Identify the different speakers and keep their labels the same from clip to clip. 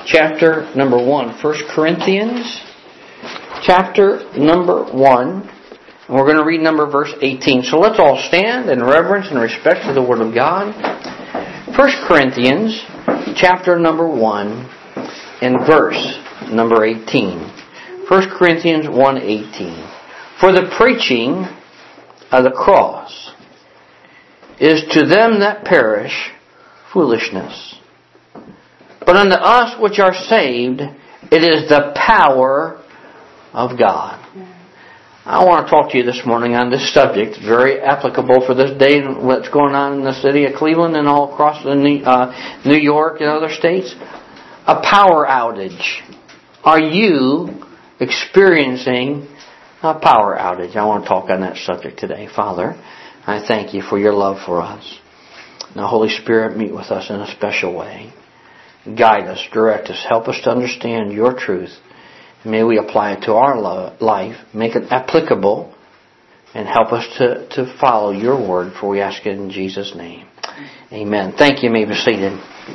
Speaker 1: chapter number 1. 1 Corinthians chapter number 1. And we're going to read verse 18. So let's all stand in reverence and respect to the Word of God. 1 Corinthians chapter number 1 and verse number 18. 1 Corinthians 1:18. For the preaching of the cross is to them that perish foolishness. But unto us which are saved, it is the power of God. I want to talk to you this morning on this subject. It's very applicable for this day and what's going on in the city of Cleveland and all across New York and other states. A power outage. Are you experiencing a power outage? I want to talk on that subject today. Father, I thank you for your love for us. Now, Holy Spirit, meet with us in a special way. Guide us, direct us, help us to understand your truth. May we apply it to our life, make it applicable, and help us to follow your word, for we ask it in Jesus' name. Amen. Thank you. You may be seated.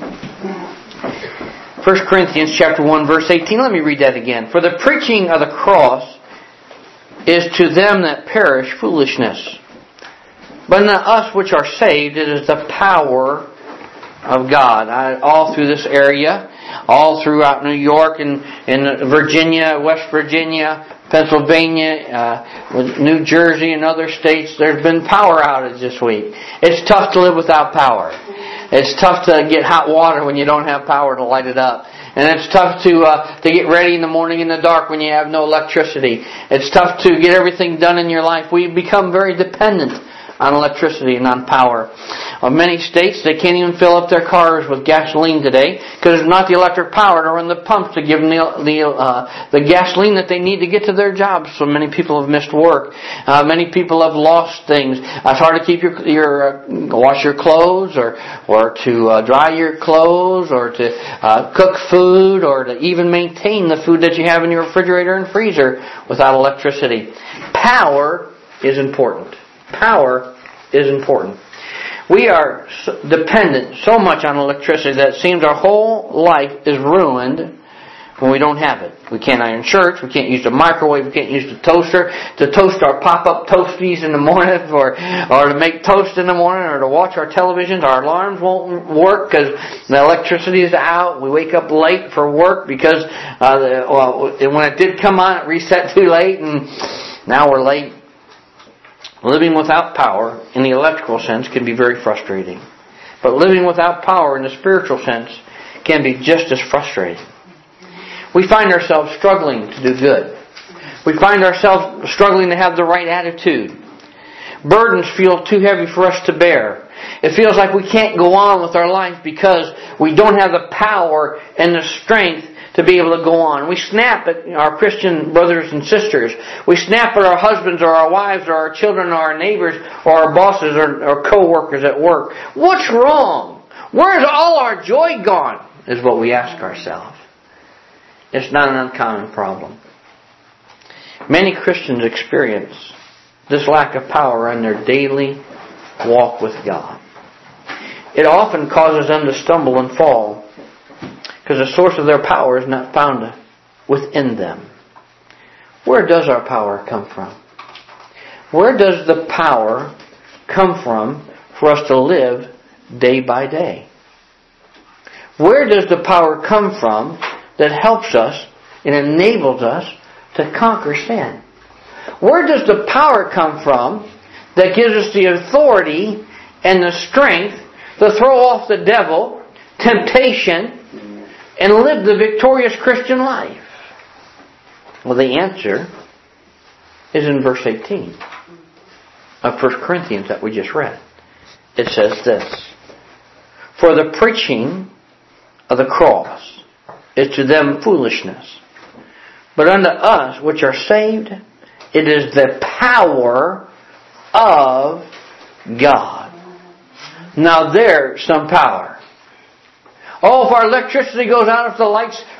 Speaker 1: 1 Corinthians chapter 1, verse 18. Let me read that again. For the preaching of the cross is to them that perish foolishness. But unto us which are saved, it is the power of God. All through this area, all throughout New York and Virginia, West Virginia, Pennsylvania, New Jersey and other states, there's been power outage this week. It's tough to live without power. It's tough to get hot water when you don't have power to light it up. And it's tough to get ready in the morning in the dark when you have no electricity. It's tough to get everything done in your life. We've become very dependent on electricity and on power. In many states, they can't even fill up their cars with gasoline today because there's not the electric power to run the pumps to give them the gasoline that they need to get to their jobs. So many people have missed work. Many people have lost things. It's hard to keep your wash your clothes or to dry your clothes or to cook food or to even maintain the food that you have in your refrigerator and freezer without electricity. Power is important. Power is important. We are dependent so much on electricity that it seems our whole life is ruined when we don't have it. We can't iron shirts, we can't use the microwave, we can't use the toaster to toast our pop-up toasties in the morning or to make toast in the morning or to watch our televisions. Our alarms won't work because the electricity is out. We wake up late for work because when it did come on, it reset too late and now we're late. Living without power in the electrical sense can be very frustrating. But living without power in the spiritual sense can be just as frustrating. We find ourselves struggling to do good. We find ourselves struggling to have the right attitude. Burdens feel too heavy for us to bear. It feels like we can't go on with our life because we don't have the power and the strength to be able to go on. We snap at our Christian brothers and sisters. We snap at our husbands or our wives or our children or our neighbors or our bosses or co-workers at work. What's wrong? Where's all our joy gone? Is what we ask ourselves. It's not an uncommon problem. Many Christians experience this lack of power in their daily walk with God. It often causes them to stumble and fall because the source of their power is not found within them. Where does our power come from? Where does the power come from for us to live day by day? Where does the power come from that helps us and enables us to conquer sin? Where does the power come from that gives us the authority and the strength to throw off the devil, temptation, and live the victorious Christian life? Well, the answer is in verse 18 of 1 Corinthians that we just read. It says this: For the preaching of the cross is to them foolishness, but unto us which are saved, it is the power of God. Now there's some power. Oh, if our electricity goes out, if the lights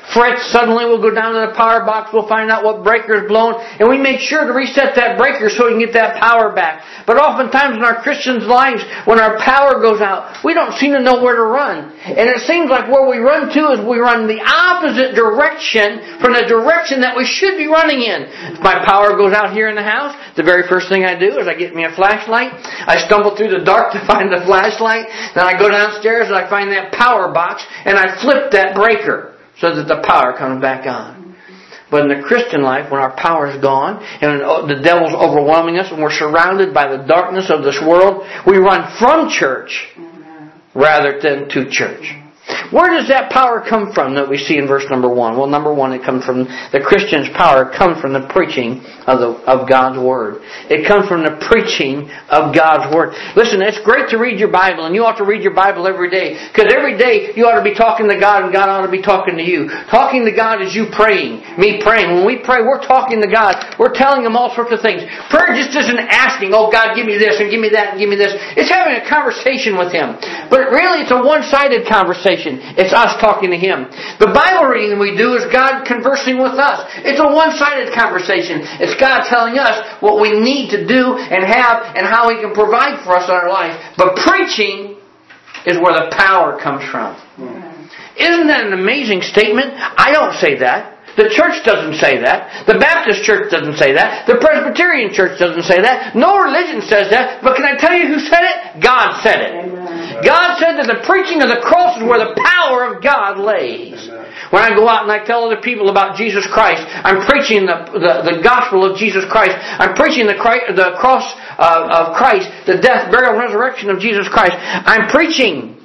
Speaker 1: frets. Suddenly we'll go down to the power box. We'll find out what breaker's blown. And we make sure to reset that breaker so we can get that power back. But oftentimes in our Christians' lives, when our power goes out, we don't seem to know where to run. And it seems like where we run to is we run the opposite direction from the direction that we should be running in. If my power goes out here in the house, the very first thing I do is I get me a flashlight. I stumble through the dark to find the flashlight. Then I go downstairs and I find that power box and I flip that breaker so that the power comes back on. But in the Christian life, when our power is gone and the devil's overwhelming us and we're surrounded by the darkness of this world, we run from church rather than to church. Where does that power come from that we see in verse number 1? Well, number 1, it comes from the Christian's power comes from the preaching of God's Word. It comes from the preaching of God's Word. Listen, it's great to read your Bible, and you ought to read your Bible every day. Because every day you ought to be talking to God, and God ought to be talking to you. Talking to God is you praying, me praying. When we pray, we're talking to God. We're telling Him all sorts of things. Prayer just isn't asking, oh God, give me this, and give me that, and give me this. It's having a conversation with Him. But really, it's a one-sided conversation. It's us talking to Him. The Bible reading we do is God conversing with us. It's a one-sided conversation. It's God telling us what we need to do and have and how He can provide for us in our life. But preaching is where the power comes from. Isn't that an amazing statement? I don't say that. The church doesn't say that. The Baptist church doesn't say that. The Presbyterian church doesn't say that. No religion says that. But can I tell you who said it? God said it. God said that the preaching of the cross is where the power of God lays. When I go out and I tell other people about Jesus Christ, I'm preaching the gospel of Jesus Christ. I'm preaching the cross of Christ, the death, burial, and resurrection of Jesus Christ. I'm preaching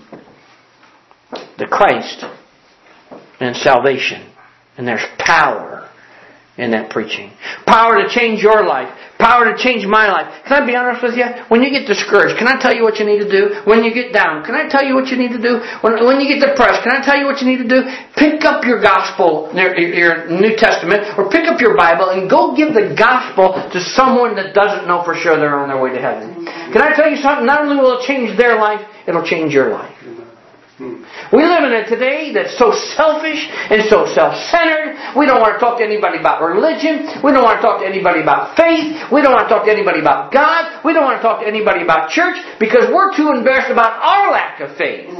Speaker 1: the Christ and salvation. And there's power in that preaching. Power to change your life. Power to change my life. Can I be honest with you? When you get discouraged, can I tell you what you need to do? When you get down, can I tell you what you need to do? When you get depressed, can I tell you what you need to do? Pick up your gospel, your New Testament, or pick up your Bible and go give the gospel to someone that doesn't know for sure they're on their way to heaven. Can I tell you something? Not only will it change their life, it'll change your life. We live in a today that's so selfish and so self-centered. We don't want to talk to anybody about religion. We don't want to talk to anybody about faith. We don't want to talk to anybody about God. We don't want to talk to anybody about church because we're too embarrassed about our lack of faith.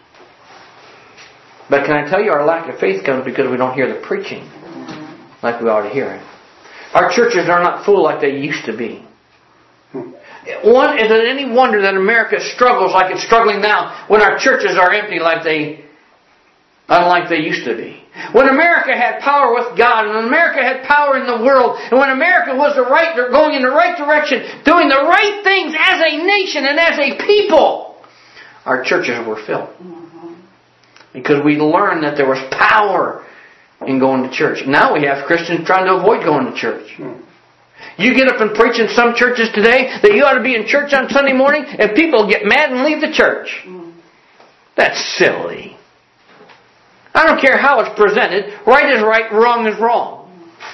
Speaker 1: But can I tell you, our lack of faith comes because we don't hear the preaching like we ought to hear it. Our churches are not full like they used to be. Is it any wonder that America struggles like it's struggling now when our churches are empty unlike they used to be? When America had power with God, and when America had power in the world, and when America was going in the right direction, doing the right things as a nation and as a people, our churches were filled. Because we learned that there was power in going to church. Now we have Christians trying to avoid going to church. You get up and preach in some churches today that you ought to be in church on Sunday morning and people get mad and leave the church. That's silly. I don't care how it's presented. Right is right, wrong is wrong.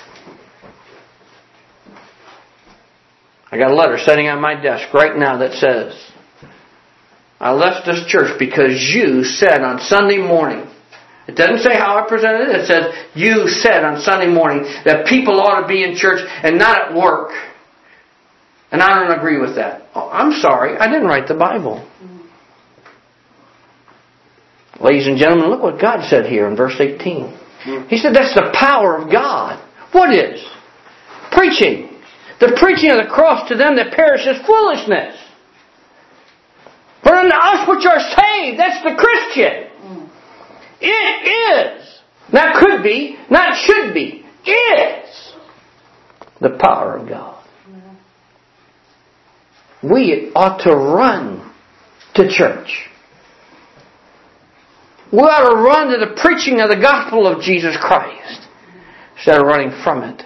Speaker 1: I got a letter sitting on my desk right now that says, I left this church because you said on Sunday morning. It doesn't say how I presented it. It says, you said on Sunday morning that people ought to be in church and not at work. And I don't agree with that. Oh, I'm sorry. I didn't write the Bible. Ladies and gentlemen, look what God said here in verse 18. He said that's the power of God. What is? Preaching. The preaching of the cross to them that perish is foolishness. But unto us which are saved, that's the Christian. It is, not could be, not should be, is the power of God. We ought to run to church. We ought to run to the preaching of the gospel of Jesus Christ instead of running from it.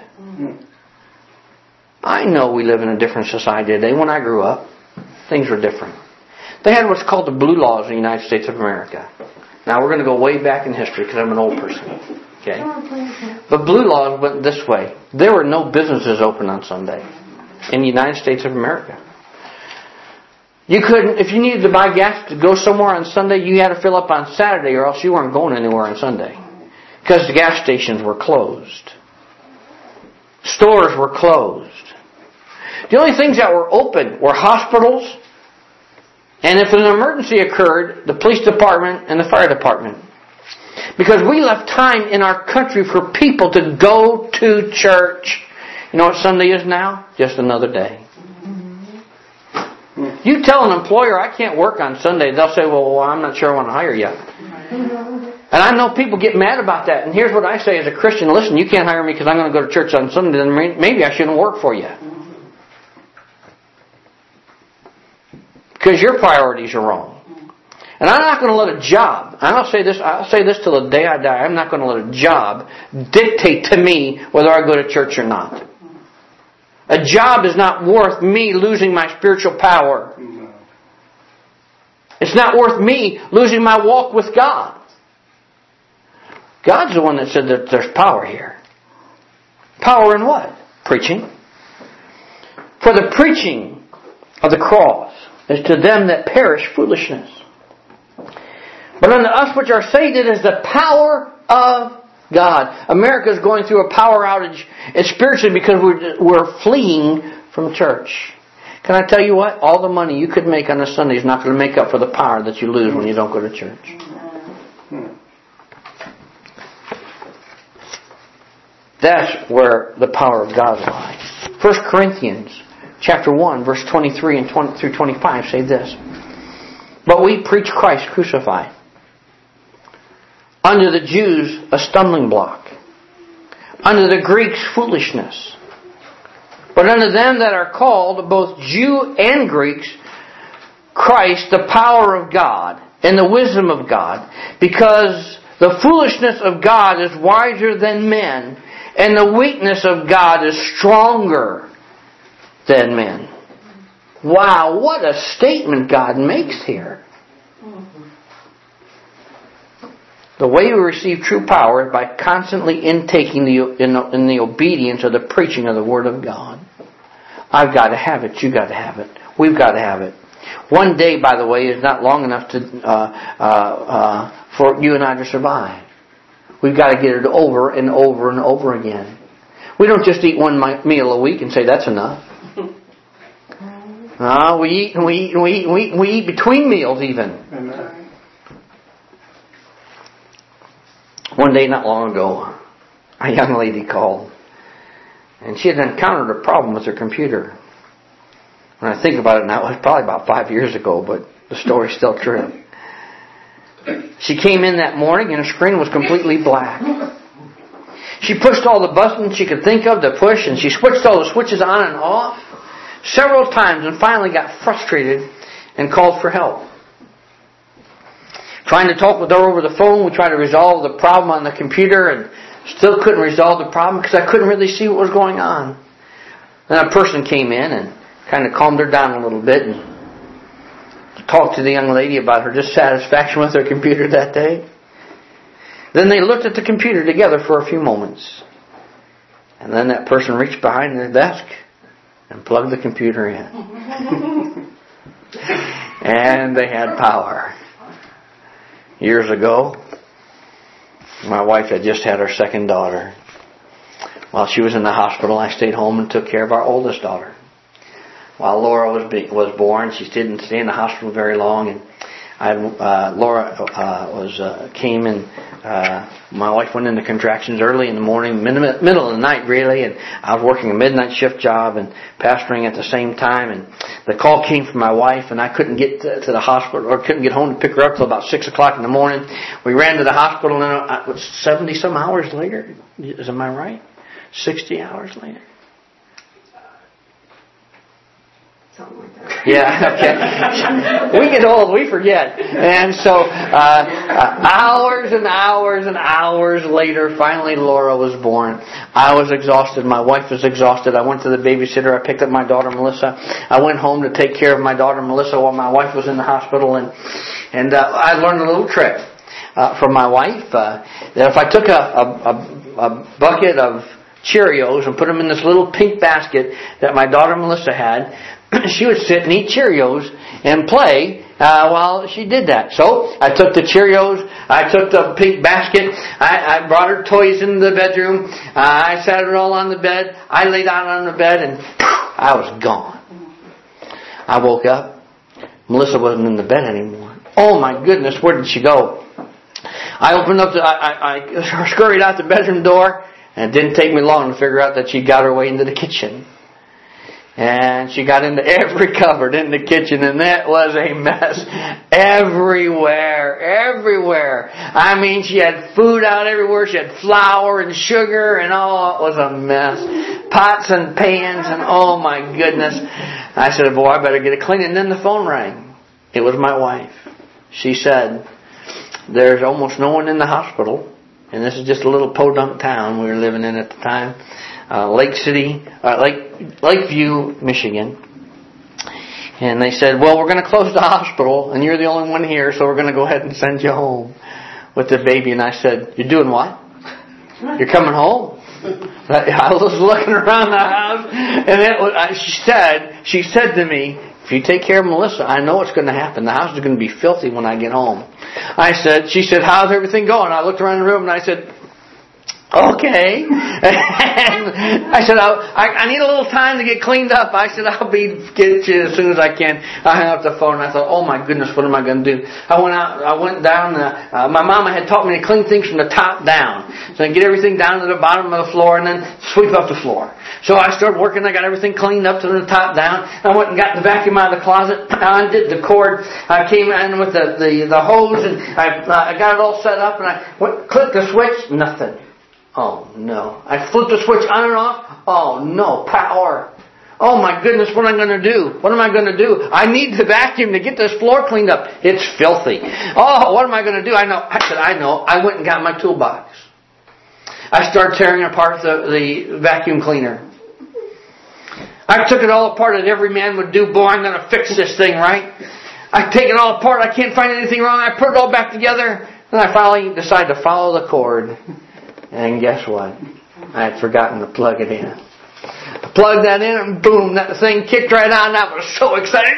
Speaker 1: I know we live in a different society today. When I grew up, things were different. They had what's called the Blue Laws in the United States of America. Now we're going to go way back in history because I'm an old person. Okay? But Blue Laws went this way. There were no businesses open on Sunday in the United States of America. You couldn't, if you needed to buy gas to go somewhere on Sunday, you had to fill up on Saturday or else you weren't going anywhere on Sunday. Because the gas stations were closed. Stores were closed. The only things that were open were hospitals, and if an emergency occurred, the police department and the fire department. Because we left time in our country for people to go to church. You know what Sunday is now? Just another day. You tell an employer, I can't work on Sunday, they'll say, well, I'm not sure I want to hire you. And I know people get mad about that. And here's what I say as a Christian. Listen, you can't hire me because I'm going to go to church on Sunday. Then maybe I shouldn't work for you. Because your priorities are wrong. And I'm not going to let a job, and I'll say this till the day I die, I'm not going to let a job dictate to me whether I go to church or not. A job is not worth me losing my spiritual power. It's not worth me losing my walk with God. God's the one that said that there's power here. Power in what? Preaching. For the preaching of the cross is to them that perish foolishness. But unto us which are saved, it is the power of God. America is going through a power outage spiritually because we're fleeing from church. Can I tell you what? All the money you could make on a Sunday is not going to make up for the power that you lose when you don't go to church. That's where the power of God lies. 1 Corinthians chapter 1, verse 23 and 20 through 25 say this. But we preach Christ crucified. Unto the Jews a stumbling block. Unto the Greeks foolishness. But unto them that are called, both Jew and Greeks, Christ, the power of God and the wisdom of God. Because the foolishness of God is wiser than men, and the weakness of God is stronger than men. Wow, what a statement God makes here. The way we receive true power is by constantly intaking in the obedience of the preaching of the Word of God. I've got to have it. You've got to have it. We've got to have it. One day, by the way, is not long enough for you and I to survive. We've got to get it over and over and over again. We don't just eat one meal a week and say that's enough. We eat and we eat and we eat and we eat and we eat between meals even. Amen. One day not long ago, a young lady called. And she had encountered a problem with her computer. When I think about it now, it was probably about 5 years ago, but the story's still true. She came in that morning and her screen was completely black. She pushed all the buttons she could think of to push, and she switched all the switches on and off several times and finally got frustrated and called for help. Trying to talk with her over the phone, we tried to resolve the problem on the computer and still couldn't resolve the problem because I couldn't really see what was going on. Then a person came in and kind of calmed her down a little bit and talked to the young lady about her dissatisfaction with her computer that day. Then they looked at the computer together for a few moments. And then that person reached behind their desk and plugged the computer in. And they had power. Years ago, my wife had just had her second daughter. While she was in the hospital, I stayed home and took care of our oldest daughter. While Laura was born, she didn't stay in the hospital very long, and Laura came and my wife went into contractions early in the morning, middle of the night really, and I was working a midnight shift job and pastoring at the same time, and the call came from my wife, and I couldn't get to the hospital or couldn't get home to pick her up till about 6 o'clock in the morning. We ran to the hospital, and it was 70 some hours later. Am I right? 60 hours later.
Speaker 2: Something like that.
Speaker 1: Yeah, okay. We get old, we forget. And so, hours and hours and hours later, finally Laura was born. I was exhausted. My wife was exhausted. I went to the babysitter. I picked up my daughter Melissa. I went home to take care of my daughter Melissa while my wife was in the hospital. And I learned a little trick from my wife that if I took a bucket of Cheerios and put them in this little pink basket that my daughter Melissa had, she would sit and eat Cheerios and play while she did that. So I took the Cheerios, I took the pink basket. I brought her toys into the bedroom. I sat her all on the bed. I lay down on the bed and I was gone. I woke up. Melissa wasn't in the bed anymore. Oh my goodness, where did she go? I opened up I scurried out the bedroom door, and it didn't take me long to figure out that she got her way into the kitchen. And she got into every cupboard in the kitchen, and that was a mess. Everywhere. I mean, she had food out everywhere. She had flour and sugar, and it was a mess. Pots and pans, and oh my goodness. I said, boy, I better get it clean. And then the phone rang. It was my wife. She said, there's almost no one in the hospital. And this is just a little podunk town we were living in at the time. Lakeview, Michigan. And they said, well, we're going to close the hospital and you're the only one here, so we're going to go ahead and send you home with the baby. And I said, you're doing what? You're coming home? I was looking around the house, and she said to me, if you take care of Melissa, I know what's going to happen. The house is going to be filthy when I get home. She said, how's everything going? I looked around the room and I said, okay. And I said, I need a little time to get cleaned up. I said, I'll get you as soon as I can. I hung up the phone and I thought, oh my goodness, what am I going to do? I went down. My mama had taught me to clean things from the top down. So I get everything down to the bottom of the floor and then sweep up the floor. So I started working. I got everything cleaned up to the top down. I went and got the vacuum out of the closet. I undid the cord. I came in with the hose and I got it all set up and I clicked the switch. Nothing. Oh no. I flipped the switch on and off. Oh no. Power. Oh my goodness, what am I going to do? What am I going to do? I need the vacuum to get this floor cleaned up. It's filthy. Oh, what am I going to do? I know. I went and got my toolbox. I started tearing apart the vacuum cleaner. I took it all apart as every man would do. Boy, I'm going to fix this thing, right? I take it all apart. I can't find anything wrong. I put it all back together. Then I finally decided to follow the cord. And guess what? I had forgotten to plug it in. I plugged that in and boom, that thing kicked right on. I was so excited.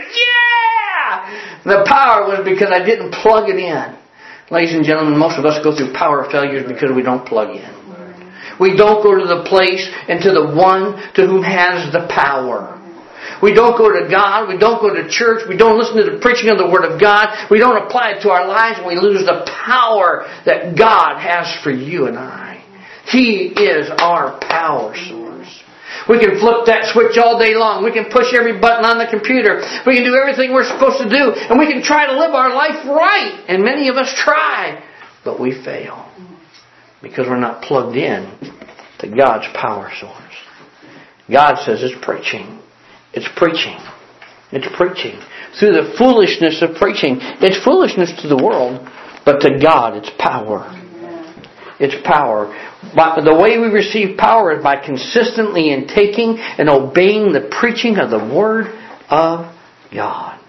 Speaker 1: Yeah! The power was because I didn't plug it in. Ladies and gentlemen, most of us go through power failures because we don't plug in. We don't go to the place and to the one to whom has the power. We don't go to God. We don't go to church. We don't listen to the preaching of the Word of God. We don't apply it to our lives, and we lose the power that God has for you and I. He is our power source. We can flip that switch all day long. We can push every button on the computer. We can do everything we're supposed to do. And we can try to live our life right. And many of us try. But we fail. Because we're not plugged in to God's power source. God says it's preaching. It's preaching. It's preaching. Through the foolishness of preaching. It's foolishness to the world. But to God it's power. It's power. But the way we receive power is by consistently in taking and obeying the preaching of the Word of God.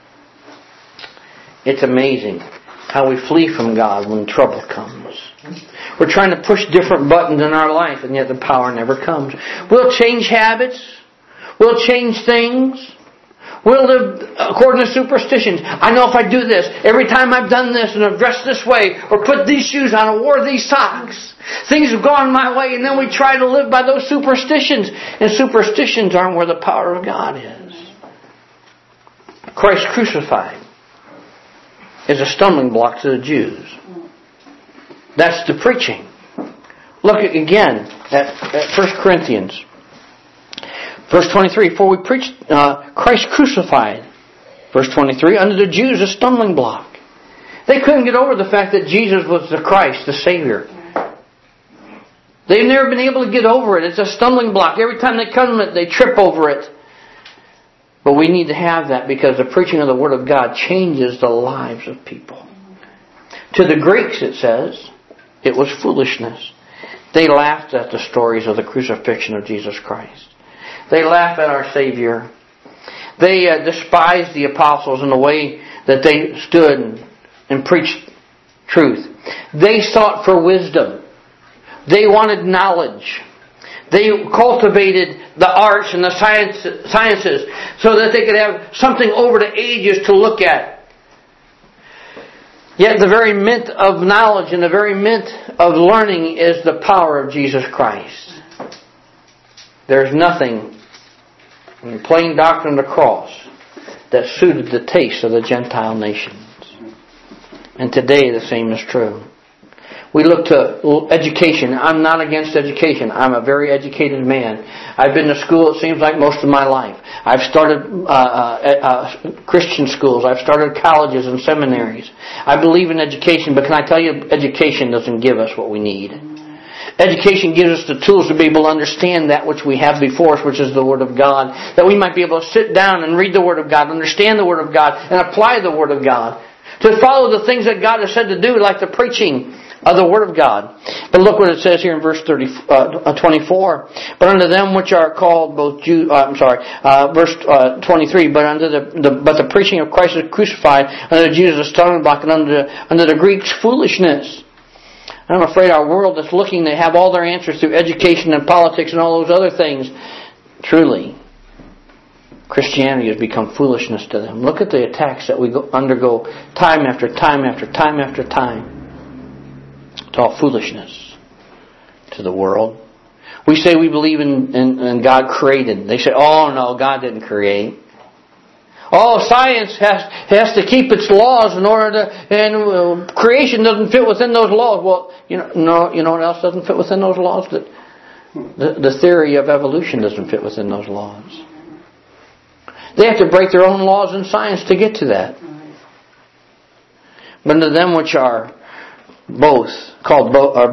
Speaker 1: It's amazing how we flee from God when trouble comes. We're trying to push different buttons in our life, and yet the power never comes. We'll change habits. We'll change things. We'll live according to superstitions. I know if I do this, every time I've done this and I've dressed this way, or put these shoes on, or wore these socks, things have gone my way, and then we try to live by those superstitions. And superstitions aren't where the power of God is. Christ crucified is a stumbling block to the Jews. That's the preaching. Look again at 1 Corinthians. Verse 23, for we preach Christ crucified. Verse 23, unto the Jews a stumbling block. They couldn't get over the fact that Jesus was the Christ, the Savior. They've never been able to get over it. It's a stumbling block. Every time they come to it, they trip over it. But we need to have that because the preaching of the Word of God changes the lives of people. To the Greeks, it says, it was foolishness. They laughed at the stories of the crucifixion of Jesus Christ. They laugh at our Savior. They despised the apostles in the way that they stood and preached truth. They sought for wisdom. They wanted knowledge. They cultivated the arts and the sciences so that they could have something over the ages to look at. Yet the very mint of knowledge and the very mint of learning is the power of Jesus Christ. There's nothing in the plain doctrine of the cross that suited the taste of the Gentile nations. And today the same is true. We look to education. I'm not against education. I'm a very educated man. I've been to school, it seems like, most of my life. I've started Christian schools. I've started colleges and seminaries. I believe in education, but can I tell you, education doesn't give us what we need. Education gives us the tools to be able to understand that which we have before us, which is the Word of God. That we might be able to sit down and read the Word of God, understand the Word of God, and apply the Word of God. To follow the things that God has said to do, like the preaching of the Word of God. But look what it says here in verse 24. But unto them which are called both Jews, verse 23. But the preaching of Christ is crucified, unto the Jews a stumbling block, and unto the Greeks foolishness. And I'm afraid our world is looking to have all their answers through education and politics and all those other things. Truly, Christianity has become foolishness to them. Look at the attacks that we undergo time after time after time after time. It's all foolishness to the world. We say we believe in God created. They say, oh no, God didn't create. Oh, science has to keep its laws in order to, and creation doesn't fit within those laws. Well, you know what else doesn't fit within those laws? The theory of evolution doesn't fit within those laws. They have to break their own laws in science to get to that. But unto them which are both called,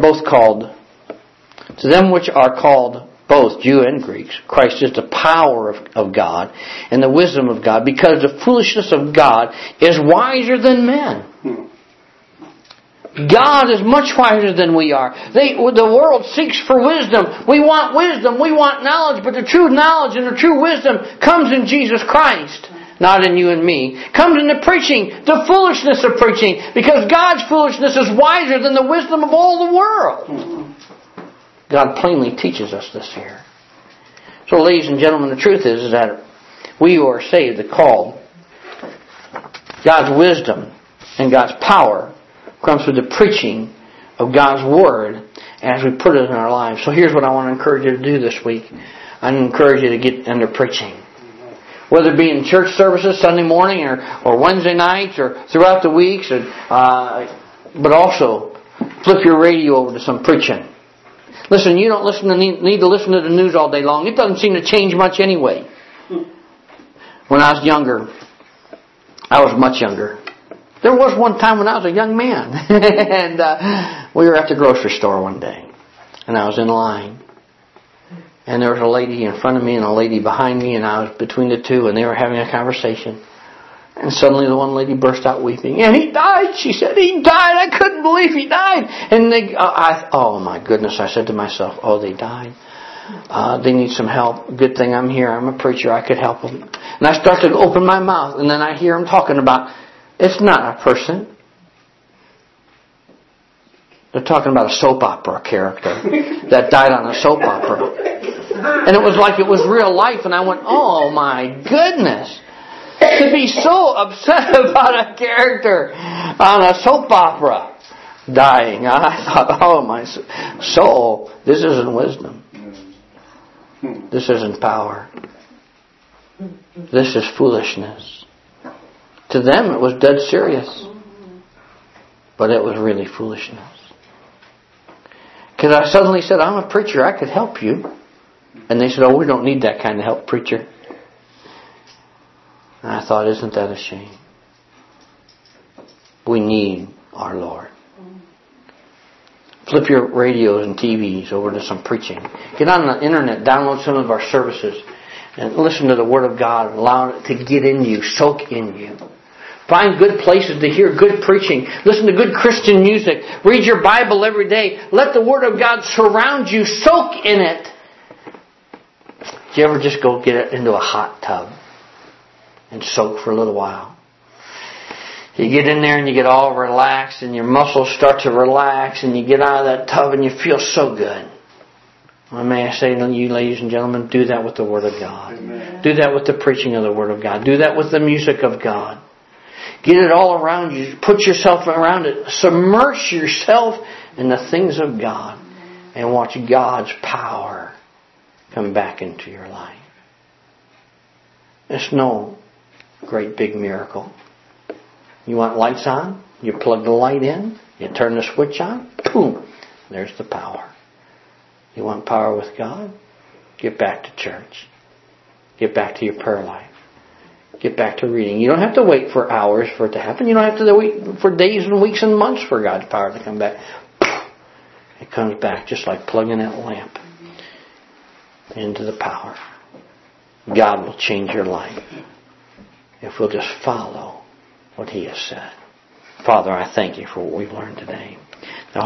Speaker 1: to them which are called both Jew and Greeks, Christ is the power of God and the wisdom of God, because the foolishness of God is wiser than men. God is much wiser than we are. The world seeks for wisdom. We want wisdom. We want knowledge. But the true knowledge and the true wisdom comes in Jesus Christ, not in you and me. Comes in the preaching, the foolishness of preaching, because God's foolishness is wiser than the wisdom of all the world. God plainly teaches us this here. So, ladies and gentlemen, the truth is that we who are saved, are called, God's wisdom and God's power comes through the preaching of God's Word as we put it in our lives. So here's what I want to encourage you to do this week. I encourage you to get under preaching. Whether it be in church services Sunday morning or Wednesday nights or throughout the weeks, but also flip your radio over to some preaching. Listen, you don't need to listen to the news all day long. It doesn't seem to change much anyway. When I was younger, I was much younger. There was one time when I was a young man. And we were at the grocery store one day. And I was in line. And there was a lady in front of me and a lady behind me. And I was between the two. And they were having a conversation. And suddenly the one lady burst out weeping. And he died, she said. He died. I couldn't believe he died. And oh my goodness, I said to myself, oh, they died. They need some help. Good thing I'm here. I'm a preacher. I could help them. And I start to open my mouth. And then I hear him talking about, it's not a person. They're talking about a soap opera character that died on a soap opera. And it was like it was real life. And I went, oh my goodness. To be so upset about a character on a soap opera dying. I thought, oh my soul, this isn't wisdom. This isn't power. This is foolishness. To them it was dead serious. But it was really foolishness. Because I suddenly said, I'm a preacher, I could help you. And they said, oh, we don't need that kind of help, preacher. And I thought, isn't that a shame? We need our Lord. Flip your radios and TVs over to some preaching. Get on the internet, download some of our services, and listen to the Word of God and allow it to get in you, soak in you. Find good places to hear good preaching. Listen to good Christian music. Read your Bible every day. Let the Word of God surround you. Soak in it. Do you ever just go get it into a hot tub and soak for a little while? You get in there and you get all relaxed and your muscles start to relax and you get out of that tub and you feel so good. Well, may I say to you, ladies and gentlemen, do that with the Word of God. Amen. Do that with the preaching of the Word of God. Do that with the music of God. Get it all around you. Put yourself around it. Submerge yourself in the things of God. And watch God's power come back into your life. It's no great big miracle. You want lights on? You plug the light in. You turn the switch on. Boom. There's the power. You want power with God? Get back to church. Get back to your prayer life. Get back to reading. You don't have to wait for hours for it to happen. You don't have to wait for days and weeks and months for God's power to come back. It comes back just like plugging that lamp into the power. God will change your life if we'll just follow what He has said. Father, I thank You for what we've learned today.